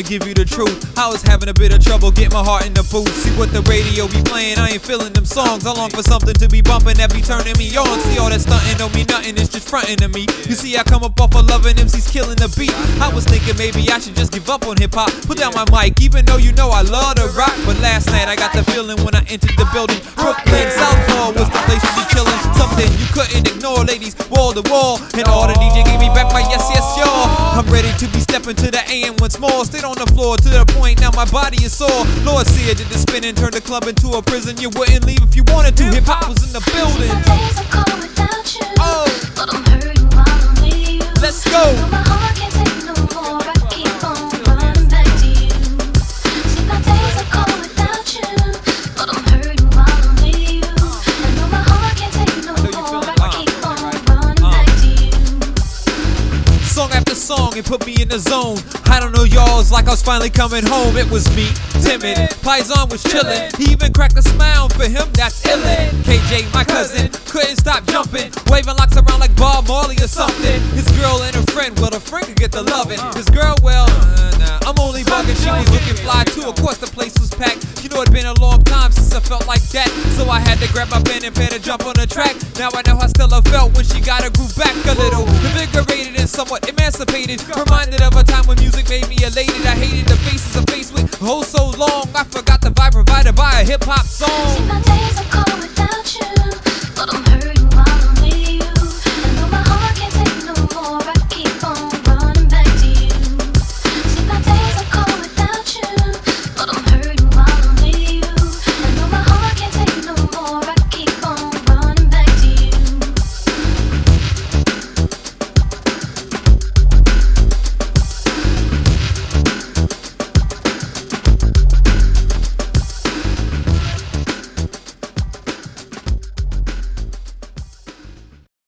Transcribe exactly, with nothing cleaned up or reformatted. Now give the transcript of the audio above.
give you the truth, I was having a bit of trouble getting my heart in the booth. See what the radio be playing, I ain't feeling them songs. I long for something to be bumping that be turning me on. See all that stunting don't mean nothing, it's just fronting to me. You see I come up off of loving M Cs killing the beat. I was thinking maybe I should just give up on hip hop. Put down my mic, even though you know I love to rock. But last night I got the feeling when I entered the building. Brooklyn, Southpaw was the place to be chillin'. Something you couldn't ignore, ladies, wall to wall. And all the D J gave me back my yes, yes, y'all. I'm ready to be stepping to the A M once more. Stayed on the floor to the point now my body is sore. Lord see it, did the spin and turn the club into a prison. You wouldn't leave if you wanted to. Hip hop was in the building. My days are cold without you, oh, but I'm hurting while I'm with you. Let's go. No, my heart can't take no more. I keep on running back to you. See, my days are cold without you, but I'm hurting while I'm with you. I know my heart can't take no more. I keep on running uh. back to you. Song after song, it put me in the zone. I don't know y'all's like I was finally coming home. It was me, timid, Paisan was chillin'. He even cracked a smile, for him that's illin'. K J, my cousin, couldn't stop jumping, waving locks around like Bob Marley or something. His girl and her friend, well the friend could get the lovin'. His girl, well, uh, nah, I'm only bugging. She was looking fly too, of course the place was packed. You know it'd been a long time since I felt like that, so I had to grab my pen and pen and jump on the track. Now I know how Stella felt when she got her groove back a little, invigorated and somewhat emancipated. Reminded of a time when music made me elated. I hated the faces of face with oh so long. I forgot the vibe provided by a hip hop song.